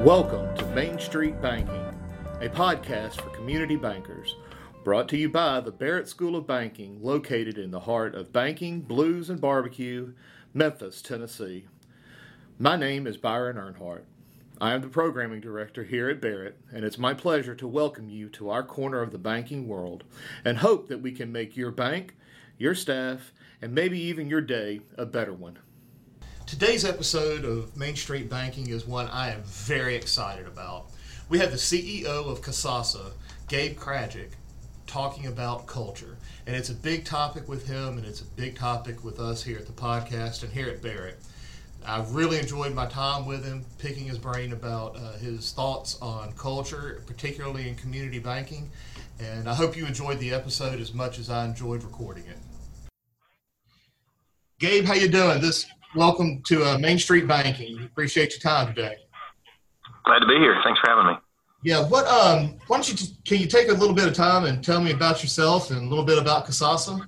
Welcome to Main Street Banking, a podcast for community bankers, brought to you by the Barrett School of Banking, located in the heart of banking, blues, and barbecue, Memphis, Tennessee. My name is Byron Earnhardt. I am the programming director here at Barrett, and it's my pleasure to welcome you to our corner of the banking world and hope that we can make your bank, your staff, and maybe even your day a better one. Today's episode of Main Street Banking is one I am very excited about. We have the CEO of Kasasa, Gabe Krajic, talking about culture. And it's a big topic with him, and it's a big topic with us here at the podcast and here at Barrett. I've really enjoyed my time with him, picking his brain about his thoughts on culture, particularly in community banking. And I hope you enjoyed the episode as much as I enjoyed recording it. Gabe, how you doing? Welcome to Main Street Banking. Appreciate your time today. Glad to be here. Thanks for having me. Yeah, why don't you can you take a little bit of time and tell me about yourself and a little bit about Kasasa?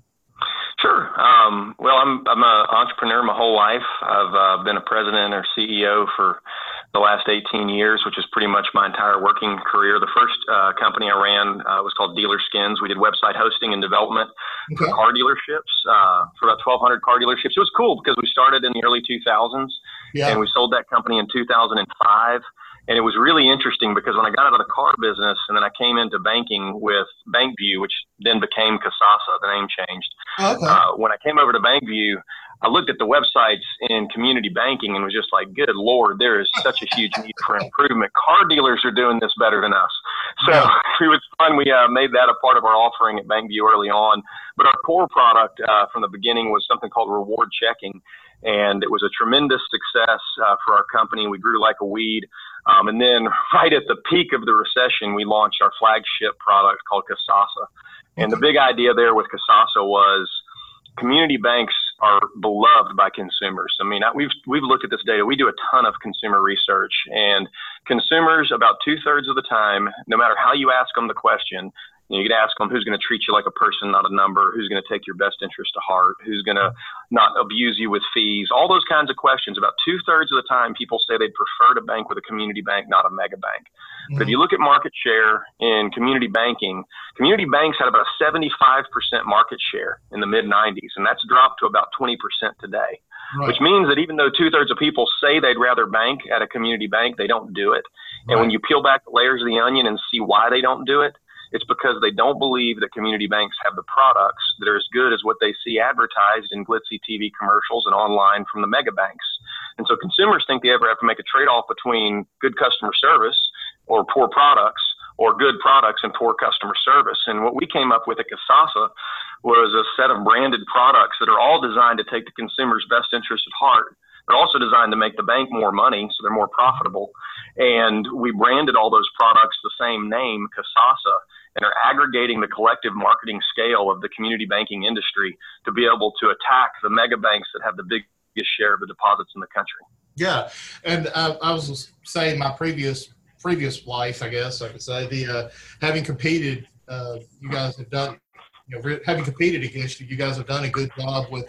Sure. Well, I'm an entrepreneur my whole life. I've been a president or CEO for the last 18 years, which is pretty much my entire working career. The first company I ran was called Dealer Skins. We did website hosting and development for car dealerships, for about 1,200 car dealerships. It was cool because we started in the early 2000s, and we sold that company in 2005. And it was really interesting because when I got out of the car business and then I came into banking with BankView, which then became Kasasa, the name changed. When I came over to BankView, I looked at the websites in community banking and was just like, good Lord, there is such a huge need for improvement. Car dealers are doing this better than us. So it was fun. We made that a part of our offering at BankView early on. But our core product from the beginning was something called reward checking. And it was a tremendous success for our company. We grew like a weed. And then right at the peak of the recession, we launched our flagship product called Kasasa. And the big idea there with Kasasa was community banks are beloved by consumers. I mean, we've looked at this data. We do a ton of consumer research, and consumers about 2/3 of the time, no matter how you ask them the question, you could ask them who's going to treat you like a person, not a number, who's going to take your best interest to heart, who's going to not abuse you with fees, all those kinds of questions. About 2/3 of the time, people say they'd prefer to bank with a community bank, not a mega bank. But if you look at market share in community banking, community banks had about a 75% market share in the mid-90s, and that's dropped to about 20% today, which means that even though 2/3 of people say they'd rather bank at a community bank, they don't do it. And when you peel back the layers of the onion and see why they don't do it, it's because they don't believe that community banks have the products that are as good as what they see advertised in glitzy TV commercials and online from the mega banks. And so consumers think they ever have to make a trade-off between good customer service or poor products, or good products and poor customer service. And what we came up with at Kasasa was a set of branded products that are all designed to take the consumer's best interest at heart. They're also designed to make the bank more money, so they're more profitable. And we branded all those products the same name, Kasasa, and are aggregating the collective marketing scale of the community banking industry to be able to attack the mega banks that have the biggest share of the deposits in the country. Yeah, and I was saying my previous life, I guess I could say, having competed, you guys have done, having competed against you guys have done a good job with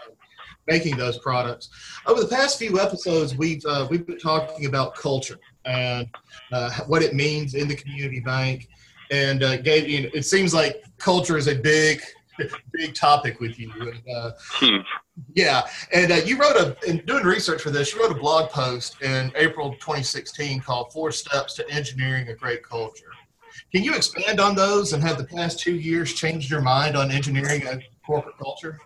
making those products. Over the past few episodes, we've been talking about culture and what it means in the community bank. And Gabe, it seems like culture is a big topic with you. And, huge. Yeah, and you in doing research for this, you wrote a blog post in April 2016 called 4 Steps to Engineering a Great Culture. Can you expand on those, and have the past 2 years changed your mind on engineering a corporate culture?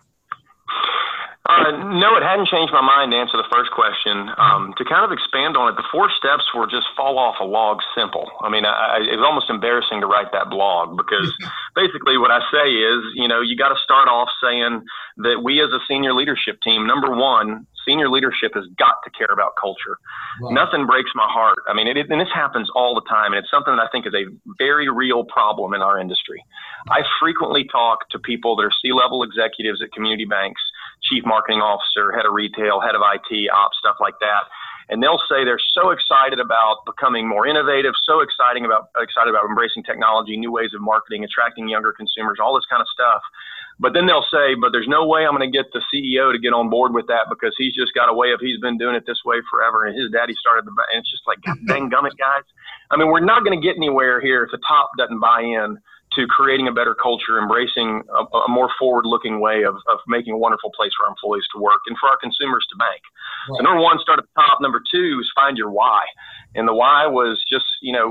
No, it hadn't changed my mind to answer the first question. To kind of expand on it, the 4 steps were just fall off a log simple. I mean, it was almost embarrassing to write that blog because basically what I say is, you got to start off saying that we as a senior leadership team, number one, senior leadership has got to care about culture. Wow. Nothing breaks my heart. I mean, and this happens all the time, and it's something that I think is a very real problem in our industry. I frequently talk to people that are C-level executives at community banks, chief marketing officer, head of retail, head of IT, ops, stuff like that. And they'll say they're so excited about becoming more innovative, so excited about embracing technology, new ways of marketing, attracting younger consumers, all this kind of stuff. But then they'll say, but there's no way I'm going to get the CEO to get on board with that because he's just got a way of, he's been doing it this way forever. And his daddy started and it's just like, God dang gummit, guys. I mean, we're not going to get anywhere here if the top doesn't buy in to creating a better culture, embracing a more forward-looking way of making a wonderful place for our employees to work and for our consumers to bank. Right. So number one, start at the top. Number two is find your why. And the why was just,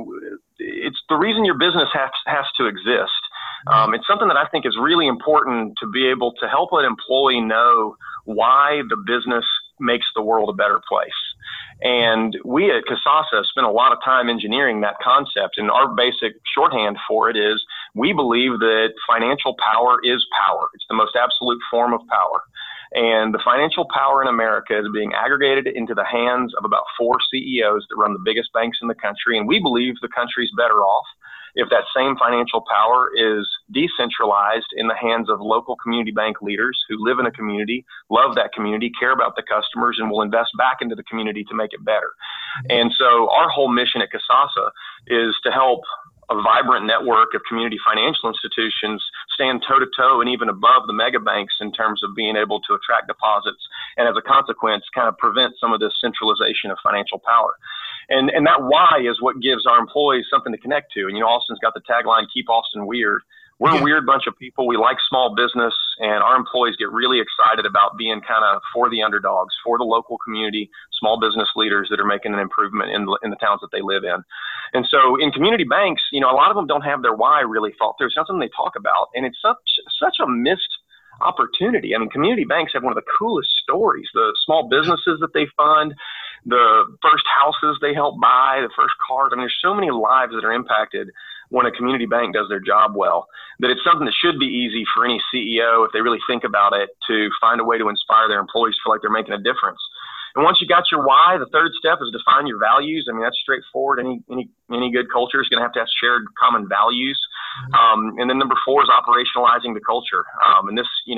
it's the reason your business has to exist. It's something that I think is really important to be able to help an employee know why the business makes the world a better place. And we at Kasasa spent a lot of time engineering that concept. And our basic shorthand for it is we believe that financial power is power. It's the most absolute form of power. And the financial power in America is being aggregated into the hands of about 4 CEOs that run the biggest banks in the country. And we believe the country's better off if that same financial power is decentralized in the hands of local community bank leaders who live in a community, love that community, care about the customers, and will invest back into the community to make it better. And so our whole mission at Kasasa is to help a vibrant network of community financial institutions stand toe-to-toe and even above the mega banks in terms of being able to attract deposits and, as a consequence, kind of prevent some of this centralization of financial power. And that why is what gives our employees something to connect to. And, Austin's got the tagline, Keep Austin Weird. We're a weird bunch of people. We like small business, and our employees get really excited about being kind of for the underdogs, for the local community, small business leaders that are making an improvement in the towns that they live in. And so in community banks, a lot of them don't have their why really thought through. It's not something they talk about, and it's such a missed opportunity. I mean, community banks have one of the coolest stories, the small businesses that they fund, the first houses they help buy, the first cars. I mean, there's so many lives that are impacted when a community bank does their job well, that it's something that should be easy for any CEO, if they really think about it, to find a way to inspire their employees to feel like they're making a difference. And once you got your why, the third step is define your values. I mean, that's straightforward. Any good culture is going to have shared common values. And then number 4 is operationalizing the culture. And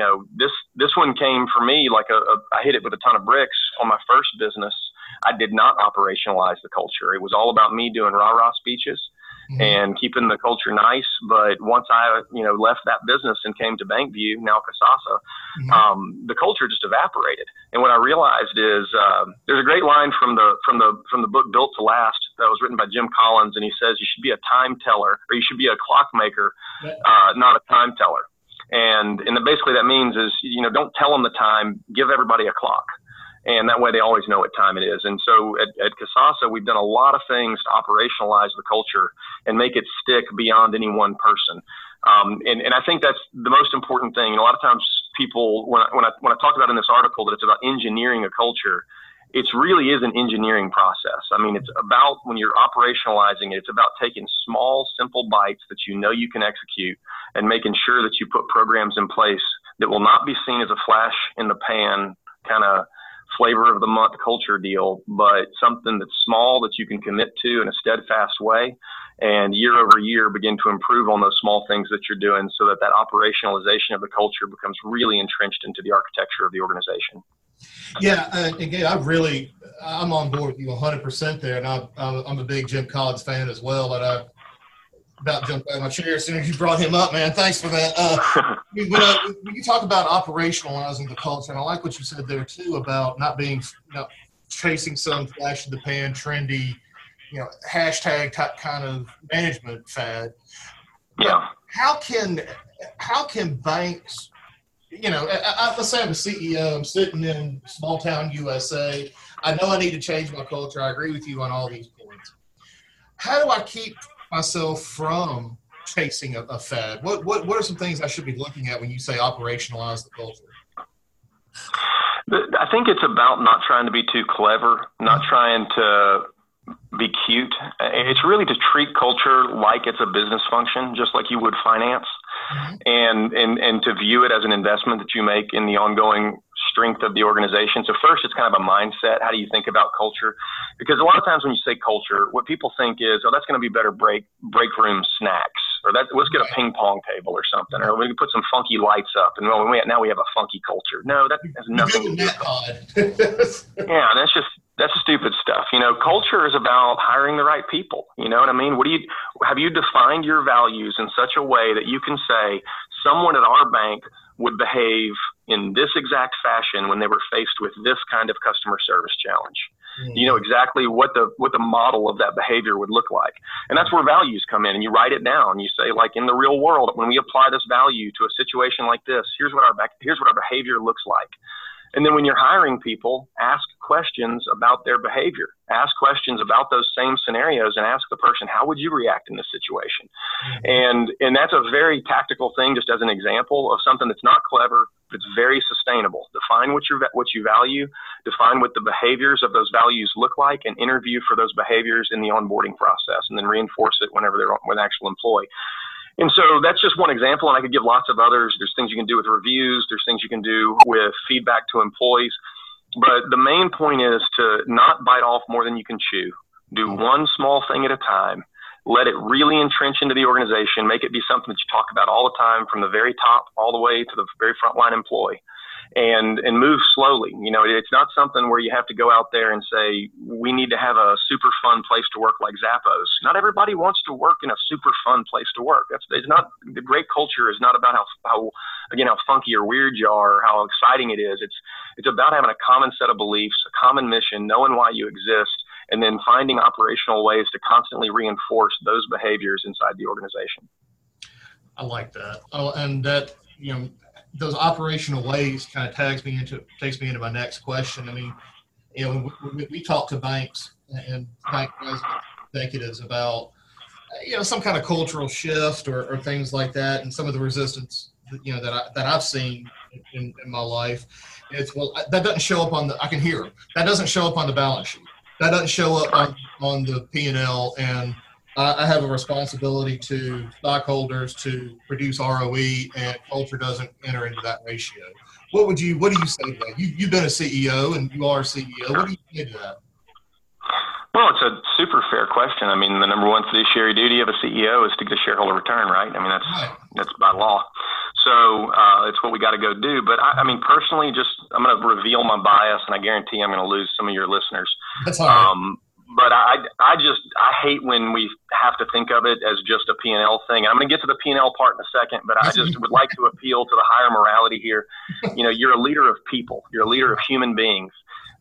this one came for me like I hit it with a ton of bricks on my first business. I did not operationalize the culture. It was all about me doing rah-rah speeches and keeping the culture nice. But once I, left that business and came to Bankview, now Kasasa, the culture just evaporated. And what I realized is there's a great line from the book Built to Last that was written by Jim Collins, and he says you should be a time teller, or you should be a clock maker, not a time teller. And basically that means is don't tell them the time, give everybody a clock. And that way they always know what time it is. And so at Kasasa, we've done a lot of things to operationalize the culture and make it stick beyond any one person. And I think that's the most important thing. A lot of times people, when I talk about in this article that it's about engineering a culture, it really is an engineering process. I mean, it's about, when you're operationalizing it, it's about taking small, simple bites that you can execute and making sure that you put programs in place that will not be seen as a flash in the pan kind of flavor of the month culture deal, but something that's small that you can commit to in a steadfast way, and year over year begin to improve on those small things that you're doing so that operationalization of the culture becomes really entrenched into the architecture of the organization. Yeah, again, I'm on board with you 100% there, and I'm a big Jim Collins fan as well, and I about jumped out of my chair as soon as you brought him up, man. Thanks for that. When you talk about operationalizing the culture, and I like what you said there too about not being, chasing some flash in the pan, trendy, hashtag type kind of management fad. Yeah. How can banks, let's say I'm a CEO, I'm sitting in small town USA. I know I need to change my culture. I agree with you on all these points. How do I keep myself from chasing a fad? What are some things I should be looking at when you say operationalize the culture? I think it's about not trying to be too clever, not trying to be cute. It's really to treat culture like it's a business function, just like you would finance, and to view it as an investment that you make in the ongoing strength of the organization. So first, it's kind of a mindset. How do you think about culture? Because a lot of times when you say culture, what people think is, that's going to be better break room snacks, or let's get a ping pong table or something, or we can put some funky lights up, and now we have a funky culture. No, that has nothing to do with it. Yeah, that's stupid stuff. Culture is about hiring the right people. You know what I mean? Have you defined your values in such a way that you can say someone at our bank would behave in this exact fashion when they were faced with this kind of customer service challenge. You know exactly what the model of that behavior would look like. And that's where values come in, and you write it down. You say, like, in the real world, when we apply this value to a situation like this, here's what our behavior looks like. And then when you're hiring people, ask questions about their behavior. Ask questions about those same scenarios and ask the person, how would you react in this situation? And that's a very tactical thing, just as an example of something that's not clever, but it's very sustainable. Define what you value, define what the behaviors of those values look like, and interview for those behaviors in the onboarding process, and then reinforce it whenever they're with an actual employee. And so that's just one example, and I could give lots of others. There's things you can do with reviews. There's things you can do with feedback to employees. But the main point is to not bite off more than you can chew. Do one small thing at a time. Let it really entrench into the organization. Make it be something that you talk about all the time, from the very top all the way to the very frontline employee. And move slowly. You know, it's not something where you have to go out there and say, we need to have a super fun place to work like Zappos. Not everybody wants to work in a super fun place to work. It's not, the great culture is not about how funky or weird you are or how exciting it is. It's about having a common set of beliefs, a common mission, knowing why you exist, and then finding operational ways to constantly reinforce those behaviors inside the organization. I like that. Oh, and that, those operational ways kind of takes me into my next question. I mean, we talk to banks and bank executives about, some kind of cultural shift or things like that, and some of the resistance, that I've seen in my life. It's, well, that doesn't show up I can hear it. That doesn't show up on the balance sheet. That doesn't show up on the P&L, and I have a responsibility to stockholders to produce ROE, and culture doesn't enter into that ratio. What do you say to that? You've been a CEO, and you are a CEO. What do you say to that? Well, it's a super fair question. I mean, the number one fiduciary duty of a CEO is to get a shareholder return, right? I mean, that's by law. So it's what we got to go do. But I mean, personally, I'm going to reveal my bias, and I guarantee I'm going to lose some of your listeners. That's all right. But I hate when we have to think of it as just a P&L thing. I'm going to get to the P&L part in a second, but I just would like to appeal to the higher morality here. You're a leader of people. You're a leader of human beings.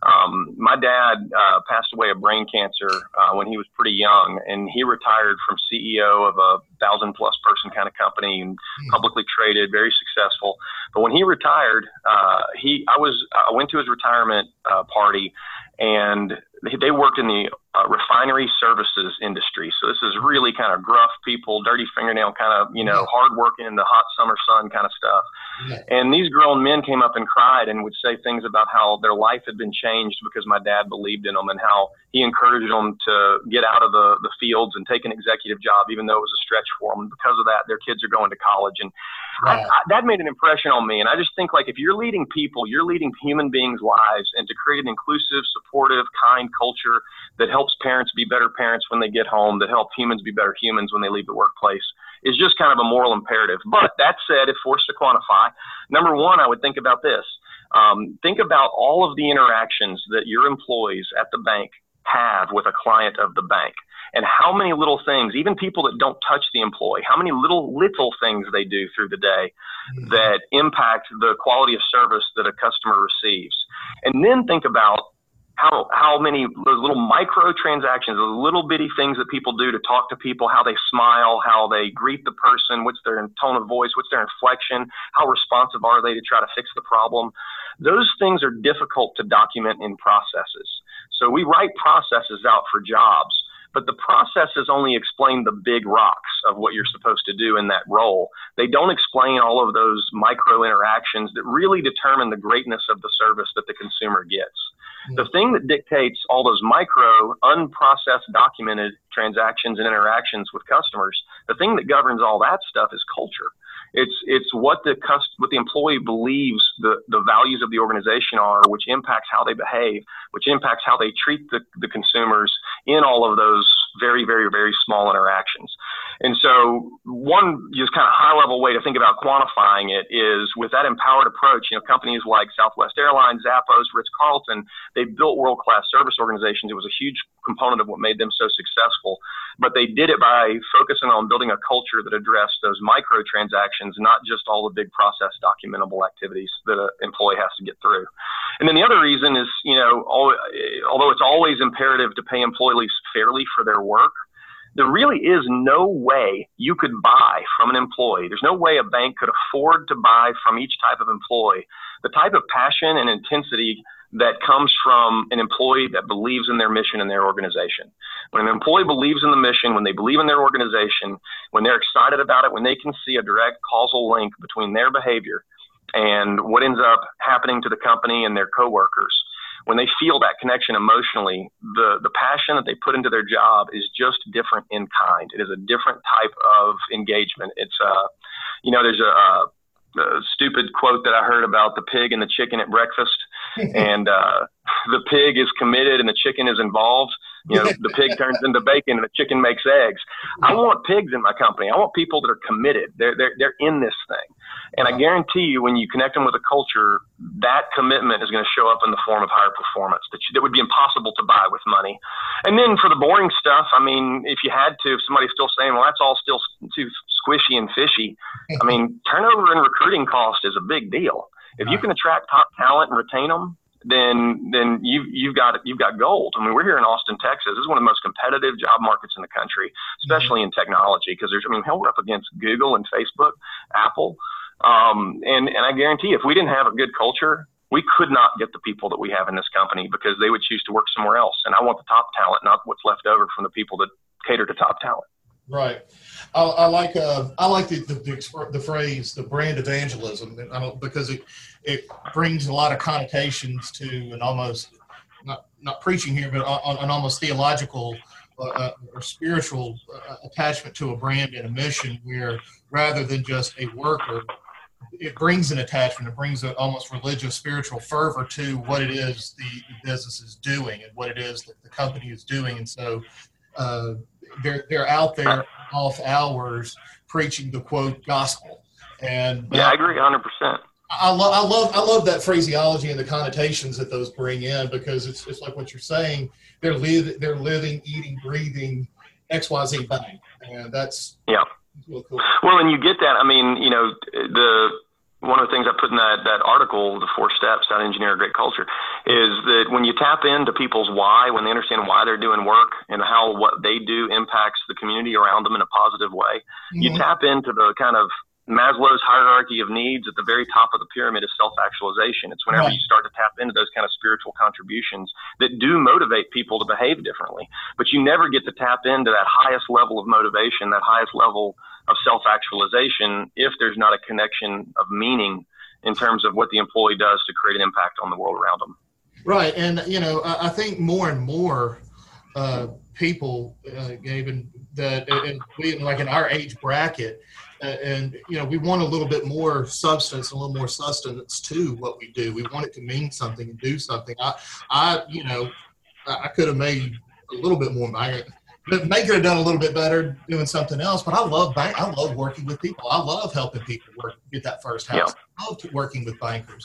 My dad passed away of brain cancer when he was pretty young, and he retired from CEO of a 1,000+ person kind of company, and publicly traded, very successful. But when he retired, I went to his retirement party, and they worked in the refinery services industry. So this is really kind of gruff people, dirty fingernail kind of, hard working in the hot summer sun kind of stuff. Yeah. And these grown men came up and cried and would say things about how their life had been changed because my dad believed in them, and how he encouraged them to get out of the fields and take an executive job, even though it was a stretch for them. And because of that, their kids are going to college. And that made an impression on me. And I just think, like, if you're leading people, you're leading human beings' lives, and to create an inclusive, supportive, kind culture that helps parents be better parents when they get home, that help humans be better humans when they leave the workplace, is just kind of a moral imperative. But that said, if forced to quantify, number one, I would think about this. Think about all of the interactions that your employees at the bank have with a client of the bank, and how many little things, even people that don't touch the employee, how many little things they do through the day that impact the quality of service that a customer receives. And then think about how many those little micro transactions, those little bitty things that people do to talk to people, how they smile, how they greet the person, what's their tone of voice, what's their inflection, how responsive are they to try to fix the problem. Those things are difficult to document in processes. So we write processes out for jobs, but the processes only explain the big rocks of what you're supposed to do in that role. They don't explain all of those micro interactions that really determine the greatness of the service that the consumer gets. The thing that dictates all those micro, unprocessed, documented transactions and interactions with customers, the thing that governs all that stuff is culture. It's what the employee believes the values of the organization are, which impacts how they behave, which impacts how they treat the consumers in all of those very, very, very small interactions. And so one just kind of high level way to think about quantifying it is with that empowered approach, companies like Southwest Airlines, Zappos, Ritz-Carlton, they built world-class service organizations. It was a huge component of what made them so successful, but they did it by focusing on building a culture that addressed those micro transactions, not just all the big process documentable activities that an employee has to get through. And then the other reason is, although it's always imperative to pay employees fairly for their work, there really is no way you could buy from an employee. There's no way a bank could afford to buy from each type of employee the type of passion and intensity that comes from an employee that believes in their mission and their organization. When an employee believes in the mission, when they believe in their organization, when they're excited about it, when they can see a direct causal link between their behavior and what ends up happening to the company and their coworkers, when they feel that connection emotionally, the passion that they put into their job is just different in kind. It is a different type of engagement. It's there's a stupid quote that I heard about the pig and the chicken at breakfast, and the pig is committed and the chicken is involved. The pig turns into bacon and the chicken makes eggs. I want pigs in my company. I want people that are committed. They're in this thing. And I guarantee you, when you connect them with a culture, that commitment is going to show up in the form of higher performance that would be impossible to buy with money. And then for the boring stuff, I mean, if you had to, if somebody's still saying, well, that's all still too squishy and fishy, I mean, turnover and recruiting cost is a big deal. If you can attract top talent and retain them, then you've got gold. I mean, we're here in Austin, Texas. This is one of the most competitive job markets in the country, especially in technology, because we're up against Google and Facebook, Apple. And I guarantee if we didn't have a good culture, we could not get the people that we have in this company because they would choose to work somewhere else. And I want the top talent, not what's left over from the people that cater to top talent. Right. I like the phrase, the brand evangelism, because it brings a lot of connotations to an almost, not preaching here, but an almost theological or spiritual attachment to a brand and a mission, where rather than just a worker, it brings an attachment. It brings an almost religious, spiritual fervor to what it is the business is doing and what it is that the company is doing. And so they're out there off hours preaching the quote gospel. And I agree 100%. I love that phraseology and the connotations that those bring in, because it's like what you're saying. They're living, eating, breathing XYZ Bank, and that's really cool. Well, and you get that. I mean, one of the things I put in that article, the 4 steps how to engineer a great culture, is that when you tap into people's why, when they understand why they're doing work and how what they do impacts the community around them in a positive way, you tap into the kind of Maslow's hierarchy of needs. At the very top of the pyramid is self-actualization. It's whenever you start to tap into those kind of spiritual contributions that do motivate people to behave differently. But you never get to tap into that highest level of motivation, that highest level of self-actualization, if there's not a connection of meaning in terms of what the employee does to create an impact on the world around them. Right. And, I think more and more people, Gabe, that like in our age bracket, and we want a little bit more substance, a little more sustenance to what we do. We want it to mean something and do something. I could have made a little bit more. May could have done a little bit better doing something else, but I love working with people. I love helping people get that first house. I love working with bankers.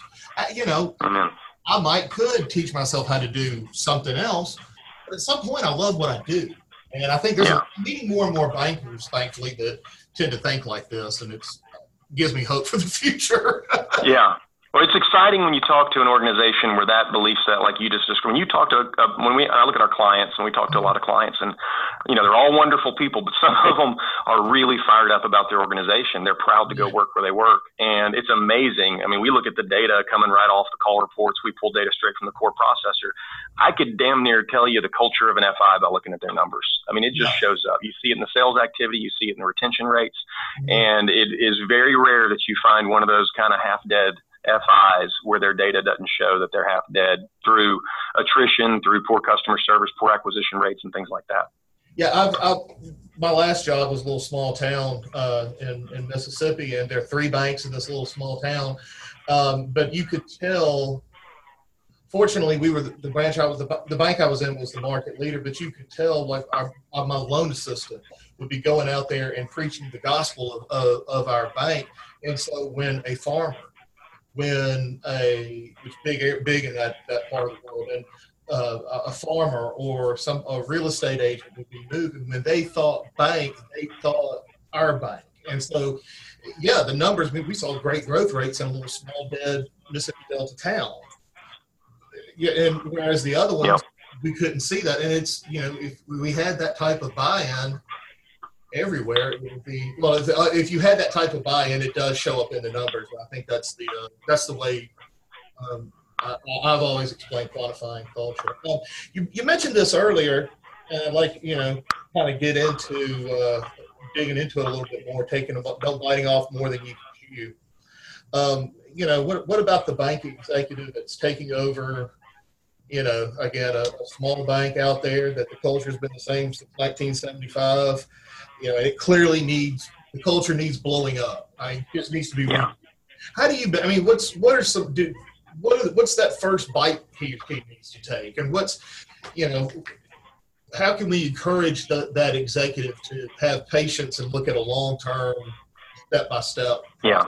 I could teach myself how to do something else, but at some point I love what I do. And I think I'm meeting more and more bankers, thankfully, that tend to think like this, and it gives me hope for the future. Yeah. Well, it's exciting when you talk to an organization where that belief set, like you just described, when you talk to, I look at our clients, and we talk to a lot of clients, and, they're all wonderful people, but some of them are really fired up about their organization. They're proud to go work where they work. And it's amazing. I mean, we look at the data coming right off the call reports. We pull data straight from the core processor. I could damn near tell you the culture of an FI by looking at their numbers. I mean, it just shows up. You see it in the sales activity. You see it in the retention rates. And it is very rare that you find one of those kind of half-dead FIs where their data doesn't show that they're half dead through attrition, through poor customer service, poor acquisition rates, and things like that. Yeah, my last job was a little small town in Mississippi, and there are 3 banks in this little small town. But you could tell. Fortunately, we were the branch I was the bank I was in was the market leader, but you could tell, like my loan assistant would be going out there and preaching the gospel of our bank. And so when a farmer, which big in that part of the world, and a farmer or a real estate agent would be moving, when they thought bank, they thought our bank. And so, yeah, the numbers, we saw great growth rates in a little small dead Mississippi Delta town. Yeah, and whereas the other ones, we couldn't see that. And it's, if we had that type of buy-in everywhere, it would be, well, if you had that type of buy-in, it does show up in the numbers. I think that's the way I've always explained quantifying culture. You mentioned this earlier, and I'd like, kind of get into digging into it a little bit more, don't biting off more than you can chew. What about the bank executive that's taking over, again, a small bank out there that the culture has been the same since 1975. It clearly the culture needs blowing up. It just needs to be. Yeah. How do you? I mean, what's that first bite he needs to take, and how can we encourage that executive to have patience and look at a long-term, step-by-step? Yeah.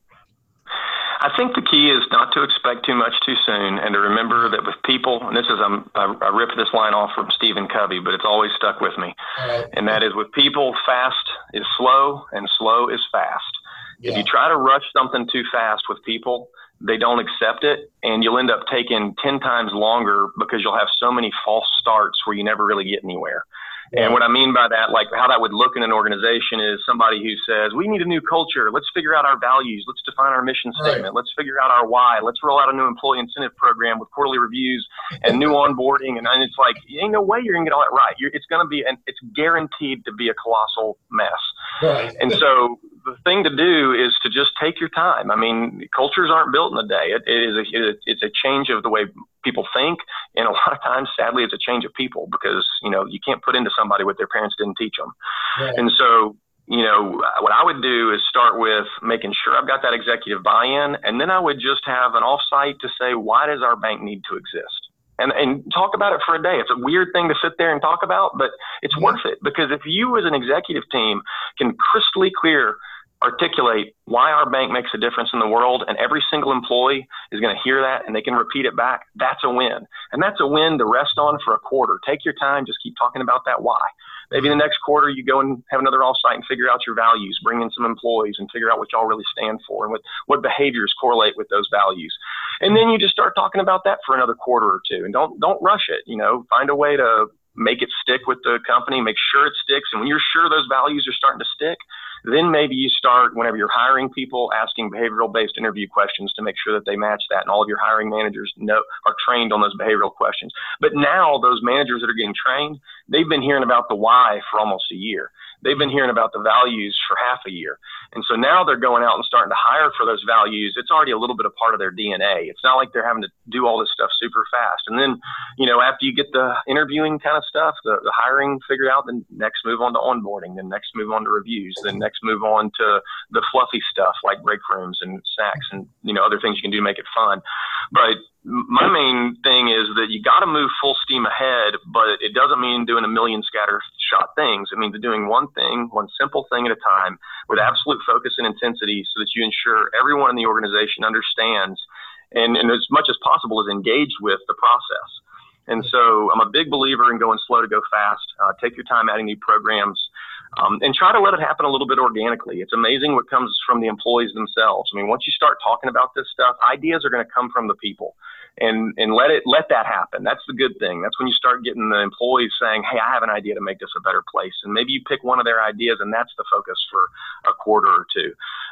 I think the key is not to expect too much too soon, and to remember that with people, and this is, I ripped this line off from Stephen Covey, but it's always stuck with me. And that is, with people, fast is slow and slow is fast. Yeah. If you try to rush something too fast with people, they don't accept it, and you'll end up taking 10 times longer because you'll have so many false starts where you never really get anywhere. Yeah. And what I mean by that, like how that would look in an organization, is somebody who says, we need a new culture. Let's figure out our values. Let's define our mission statement. Right. Let's figure out our why. Let's roll out a new employee incentive program with quarterly reviews and new onboarding. And it's like, ain't no way you're going to get all that right. It's guaranteed to be a colossal mess. Right. And so the thing to do is to just take your time. I mean, cultures aren't built in a day. It's a change of the way people think. And a lot of times, sadly, it's a change of people, because, you can't put into somebody what their parents didn't teach them. Right. And so, what I would do is start with making sure I've got that executive buy-in. And then I would just have an offsite to say, why does our bank need to exist? And talk about it for a day. It's a weird thing to sit there and talk about, but it's worth it, because if you as an executive team can crystal clear articulate why our bank makes a difference in the world, and every single employee is going to hear that and they can repeat it back, that's a win. And that's a win to rest on for a quarter. Take your time, just keep talking about that why. Maybe the next quarter you go and have another offsite and figure out your values, bring in some employees and figure out what y'all really stand for and what behaviors correlate with those values. And then you just start talking about that for another quarter or two, and don't rush it. Find a way to make it stick with the company, make sure it sticks. And when you're sure those values are starting to stick, then maybe you start, whenever you're hiring people, asking behavioral-based interview questions to make sure that they match that. And all of your hiring managers are trained on those behavioral questions. But now those managers that are getting trained, they've been hearing about the why for almost a year. They've been hearing about the values for half a year. And so now they're going out and starting to hire for those values. It's already a little bit of part of their DNA. It's not like they're having to do all this stuff super fast. And then, after you get the interviewing kind of stuff, the hiring figured out, then next move on to onboarding, then next move on to reviews, then next move on to the fluffy stuff like break rooms and snacks and, other things you can do to make it fun. But my main thing is that you got to move full steam ahead, but it doesn't mean doing a million scattershot things. It means doing one thing, one simple thing at a time, with absolute focus and intensity, so that you ensure everyone in the organization understands and as much as possible is engaged with the process. And so I'm a big believer in going slow to go fast. Take your time adding new programs. And try to let it happen a little bit organically. It's amazing what comes from the employees themselves. I mean, once you start talking about this stuff, ideas are going to come from the people, and let that happen. That's the good thing. That's when you start getting the employees saying, hey, I have an idea to make this a better place. And maybe you pick one of their ideas, and that's the focus for a quarter or two.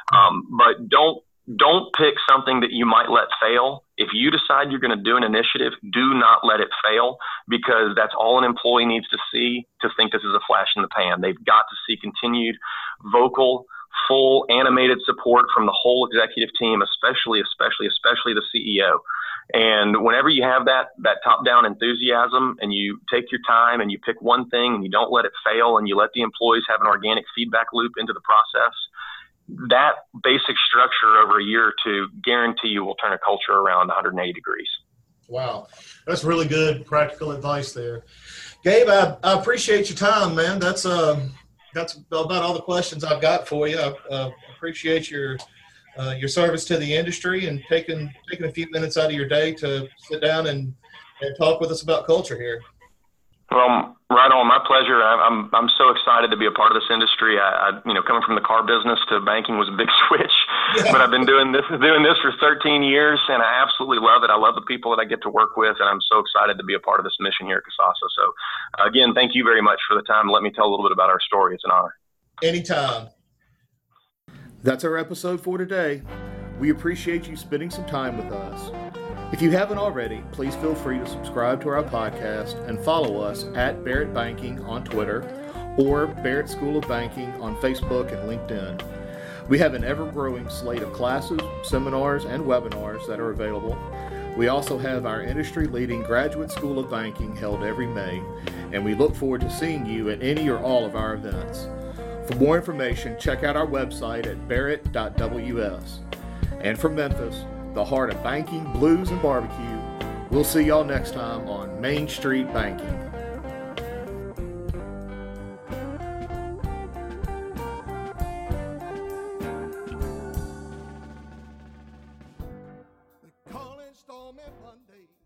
But don't pick something that you might let fail. If you decide you're going to do an initiative, do not let it fail, because that's all an employee needs to see to think this is a flash in the pan. They've got to see continued vocal, full, animated support from the whole executive team, especially the CEO. And whenever you have that top-down enthusiasm, and you take your time and you pick one thing and you don't let it fail, and you let the employees have an organic feedback loop into the process, that basic structure over a year or two, guarantee you will turn a culture around 180 degrees. Wow. That's really good practical advice there. Gabe, I appreciate your time, man. That's that's about all the questions I've got for you. I appreciate your service to the industry and taking a few minutes out of your day to sit down and talk with us about culture here. Well, right on. My pleasure. I'm so excited to be a part of this industry. I coming from the car business to banking was a big switch, but I've been doing this for 13 years, and I absolutely love it. I love the people that I get to work with, and I'm so excited to be a part of this mission here at Kasasa. So, again, thank you very much for the time. Let me tell a little bit about our story. It's an honor. Anytime. That's our episode for today. We appreciate you spending some time with us. If you haven't already, please feel free to subscribe to our podcast and follow us at Barrett Banking on Twitter or Barrett School of Banking on Facebook and LinkedIn. We have an ever-growing slate of classes, seminars, and webinars that are available. We also have our industry-leading Graduate School of Banking held every May, and we look forward to seeing you at any or all of our events. For more information, check out our website at barrett.ws. And from Memphis, the heart of banking, blues, and barbecue, we'll see y'all next time on Main Street Banking. Calling stormy Monday.